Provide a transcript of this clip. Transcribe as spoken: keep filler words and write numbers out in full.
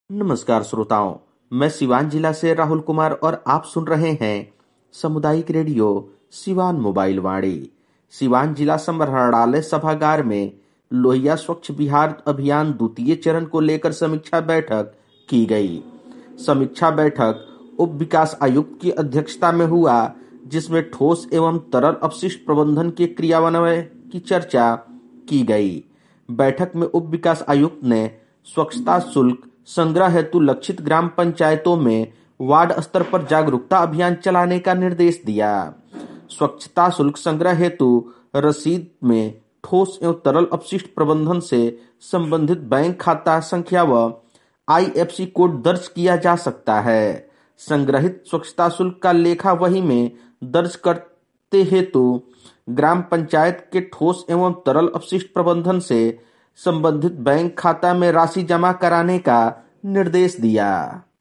नमस्कार श्रोताओं, मैं सिवान जिला से राहुल कुमार और आप सुन रहे हैं सामुदायिक रेडियो सिवान मोबाइल वाणी। सिवान जिला समाहरणालय सभागार में लोहिया स्वच्छ बिहार अभियान द्वितीय चरण को लेकर समीक्षा बैठक की गई। समीक्षा बैठक उप विकास आयुक्त की अध्यक्षता में हुआ, जिसमें ठोस एवं तरल अपशिष्ट प्रबंधन के क्रियान्वयन की चर्चा की गई। बैठक में उप विकास आयुक्त ने स्वच्छता शुल्क संग्रह हेतु लक्षित ग्राम पंचायतों में वार्ड स्तर पर जागरूकता अभियान चलाने का निर्देश दिया। स्वच्छता शुल्क संग्रह हेतु रसीद में ठोस एवं तरल अपशिष्ट प्रबंधन से संबंधित बैंक खाता संख्या व आई एफ सी कोड दर्ज किया जा सकता है। संग्रहित स्वच्छता शुल्क का लेखा वही में दर्ज करते हेतु ग्राम पंचायत के ठोस एवं तरल अपशिष्ट प्रबंधन से संबंधित बैंक खाता में राशि जमा कराने का निर्देश दिया।